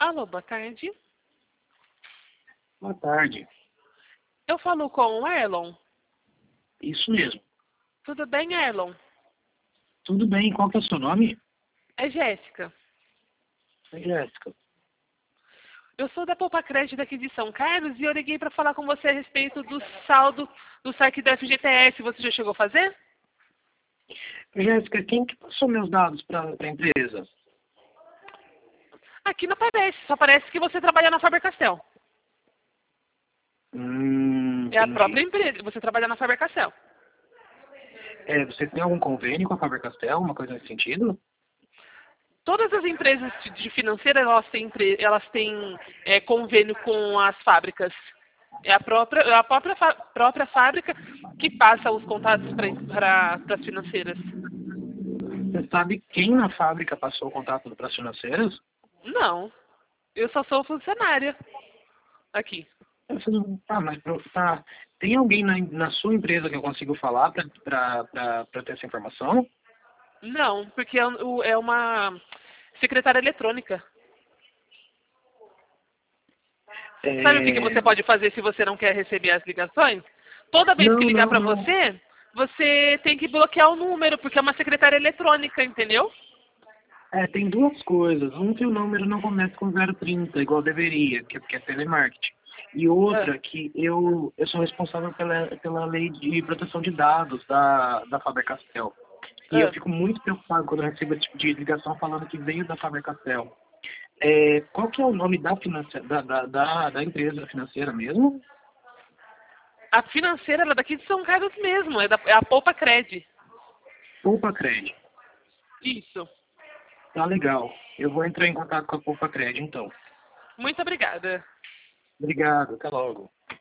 Alô, boa tarde. Boa tarde. Eu falo com o Erlon. Isso mesmo. Tudo bem, Erlon? Tudo bem, qual que é o seu nome? É Jéssica. Oi, Jéssica. Eu sou da Poupa Crédito aqui de São Carlos e eu liguei para falar com você a respeito do saldo do saque do FGTS. Você já chegou a fazer? Jéssica, quem que passou meus dados para a empresa? Aqui não aparece, só parece que você trabalha na Faber-Castell. É a própria Entendi. empresa, você trabalha na Faber-Castell. Você tem algum convênio com a Faber-Castell, uma coisa nesse sentido? Todas as empresas de financeira, elas têm convênio com as fábricas. É a própria fábrica que passa os contatos para as financeiras. Você sabe quem na fábrica passou o contato para as financeiras? Não, eu só sou funcionária aqui. Mas tem alguém na sua empresa que eu consigo falar para ter essa informação? Não, porque é uma secretária eletrônica. Sabe o que É, você pode fazer se você não quer receber as ligações? Toda vez que Não, ligar não, para não. você, você tem que bloquear o número, porque é uma secretária eletrônica, entendeu? Tem duas coisas. Um, que o número não começa com 030, igual deveria, que é telemarketing. E Ah, outra, que eu sou responsável pela lei de proteção de dados da Faber-Castell. E eu ah. fico muito preocupado quando eu recebo esse tipo de ligação falando que veio da Faber-Castell. Qual que é o nome da empresa financeira mesmo? A financeira ela é daqui de São Carlos mesmo, é a Poupa Cred. Poupa Cred. Isso. Tá legal. Eu vou entrar em contato com a Poupa Cred, então. Muito obrigada. Obrigado, até logo.